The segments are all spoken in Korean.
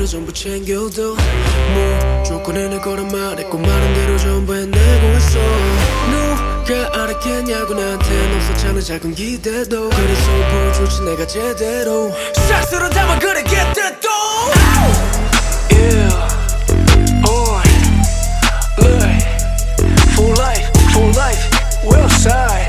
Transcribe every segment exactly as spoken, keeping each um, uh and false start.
것들을 전부 챙겨도 뭐 조건에 내 거란 말했고 말한 대로 전부 해내고 있어. 누가 알았겠냐고 나한텐 없었잖아 작은 기대도. 그래서 보여주지 내가 제대로 싹스로 담아 그래 get that dough. Yeah on live full life full life well side.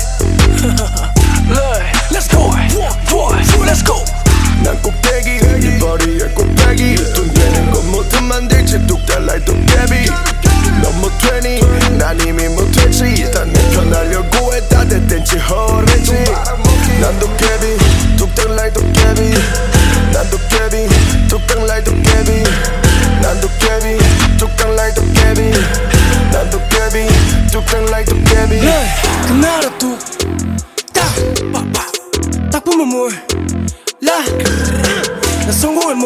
Let's go boy let's go. 난 꼭대기 이 머리에 꼭대기 돈 되는 건 모두 만들지 뚝달라이 도깨비. 넌 못되니 난 이미 못했지. 다 내 편 하려고 해 다 됐댄지 허랬지. 난 도깨비 뚝달라이 도깨비. 난 도깨비 뚝달라이 도깨비. 난 도깨비 뚝달라이 도깨비. 난 도깨비 뚝달라이 도깨비. 그날아 뚝딱 딱 보면 몰라 난 성공의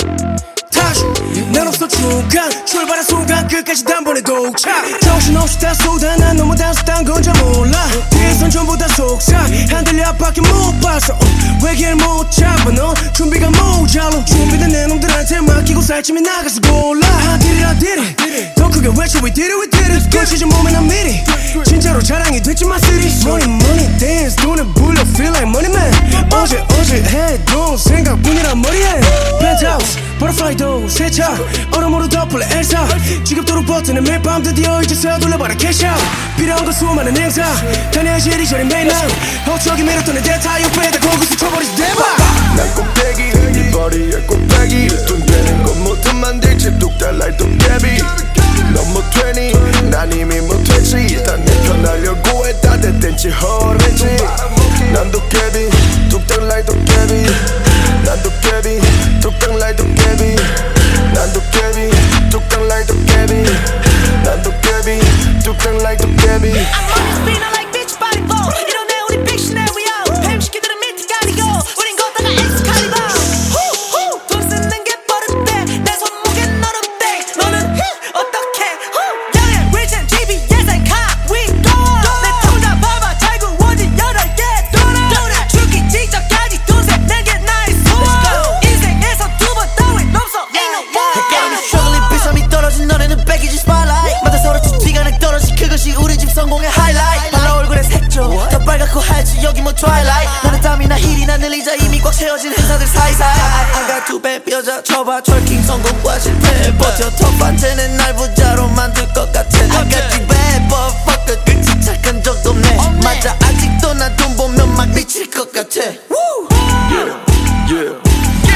몽타주. 난 없어 중간 출발한 순간 끝까지 단번에 도착. 정신없이 다 쏟아 난 너무 단순한 건 잘 몰라. 뒤에선 전부 다 속삭 흔들려 앞밖에 못 봤어. 왜 길 못 잡아 넌 준비가 모자라. 준비된 내 놈들한테 맡기고 살찌면 나가서 골라. I did it I did it 더 크게 외쳐 we did it we did it. 거치지 몸에 난 미리 진짜로 자랑이 됐지 my city. Money money dance 돈에 불려 feel like money man. 어제 어제 해도 생각뿐이란 머리에. Penthouse 버터플라이도 세차 얼음으로 덮을래 엘사. 지겹도록 버티는 매일 밤 드디어 이제 서둘러봐라 캐샤. 필요한 건 수많은 행사 다녀야지 이리저리 매일 날 어쩌기 밀었던 내 대타 옆에다 거기서 쳐버리지 대박. 난 꼭대기 이 머리에 꼭대기 돈 되는 건 모두 만들지 뚝달라이 도깨비. 넌 못되니 난 이미 못했지. 다 내 편 하려고 해 다 됐댄지 허랬지. 난 도깨비 뚝달라이 도깨비. 난 도깨비 뚝달라이 도깨비. 난 도깨비 뚝달라이 도깨비. 난 도깨비 뚝달라이 도깨비. I'm always feeling like bitch body blow. 이러네 우리 big scenario. 뱀시키들은 밑에 가리고 우린 걷다가 엑스칼리버. 후후 돈 쓰는 게 버릇돼. 내 손목에 너른데 너는 어떡해. 양의 리젠 지비에서 가위 돌아. 내 통장 봐봐 잘 구워진 여덟 개 돌아. 죽기 직전까지 돈세 내게 나의 소원. 인생에서 두 번 따윈 없어 ain't no more. 헷갈리는 struggling 비삼이 떨어진 너네는 백이지 spotlight. 마다 서로 지지가 내 떨어지 그것이 우리 집 성공의 highlight. 바로 얼굴에 색조 더 빨갛고 하얗지 여기 뭐 twilight. 나는 땀이나 힐이나 늘리자 이미 꽉 채워진 행사들 사이사이. I got two bad 뼈자 쳐봐 트월킹 성공과 실패. 버텨 톱 반체는 날 부자로 만들 것 같아. 너같이 bad but fuck it 끝이 착한 적도 없네. 맞아 아직도 나 돈 보면 막 미칠 것 같아. Yeah, yeah.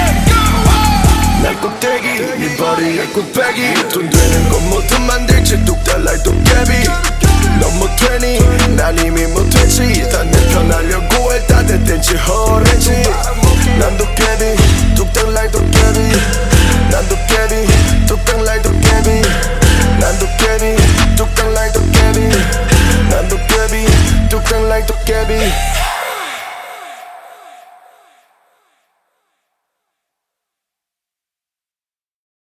난 꼭대기 이 머리에 꼭대기 돈 되는 건 모두 만들지 뚝달라이 도깨비. 넌 못되니 난 이미 못했지. 다 내 편 하려고 해 다 됐댄지 허랬지. 난 도깨비 뚝달라이 도깨비. 난 도깨비